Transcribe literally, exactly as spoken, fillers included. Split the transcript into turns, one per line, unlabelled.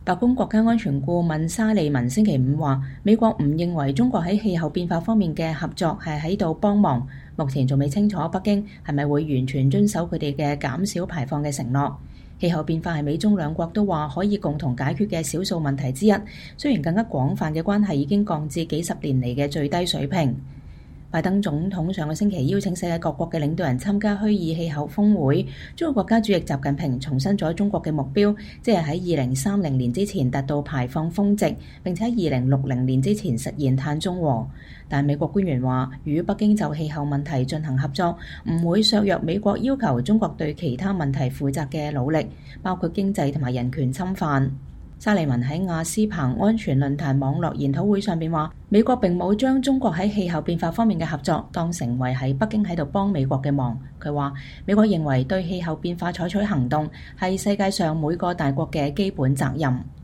白宮國家安全顧問沙利文星期五話，美國唔認為中國喺氣候變化方面嘅合作係喺度幫忙，目前仲未清楚北京係咪會完全遵守佢哋嘅減少排放嘅承諾。氣候變化係美中兩國都話可以共同解決嘅少數問題之一，雖然更加廣泛嘅關係已經降至幾十年嚟嘅最低水平。拜登總統上個星期邀請世界各國嘅領導人參加虛擬氣候峰會，中國國家主席習近平重申咗中國嘅目標，即係喺二零三零年之前達到排放峰值，並且喺二零六零年之前實現碳中和。但美國官員話，與北京就氣候問題進行合作，唔會削弱美國要求中國對其他問題負責嘅努力，包括經濟同埋人權侵犯。沙利文喺亞斯彭安全論壇網絡研討會上邊話，美國並冇將中國喺氣候變化方面嘅合作當成為喺北京喺度幫美國嘅忙。佢話，美國認為對氣候變化採取行動係世界上每個大國嘅基本責任。